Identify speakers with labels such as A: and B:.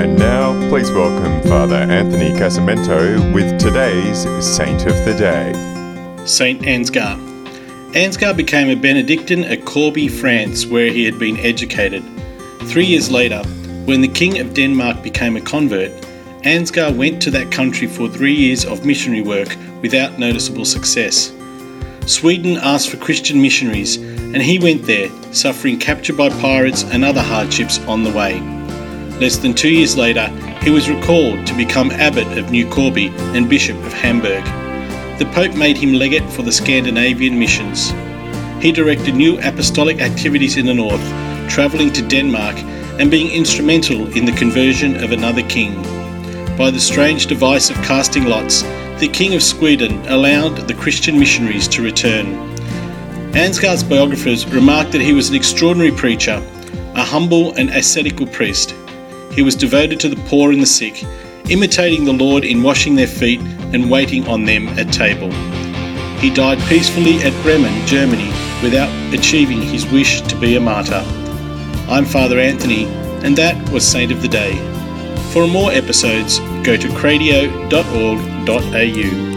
A: And now, please welcome Father Anthony Casamento with today's Saint of the Day.
B: Saint Ansgar. Ansgar became a Benedictine at Corbie, France, where he had been educated. 3 years later, when the King of Denmark became a convert, Ansgar went to that country for 3 years of missionary work without noticeable success. Sweden asked for Christian missionaries, and he went there, suffering capture by pirates and other hardships on the way. Less than 2 years later, he was recalled to become abbot of New Corbie and bishop of Hamburg. The Pope made him legate for the Scandinavian missions. He directed new apostolic activities in the north, travelling to Denmark and being instrumental in the conversion of another king. By the strange device of casting lots, the King of Sweden allowed the Christian missionaries to return. Ansgar's biographers remarked that he was an extraordinary preacher, a humble and ascetical priest. He was devoted to the poor and the sick, imitating the Lord in washing their feet and waiting on them at table. He died peacefully at Bremen, Germany, without achieving his wish to be a martyr. I'm Father Anthony, and that was Saint of the Day. For more episodes, go to cradio.org.au.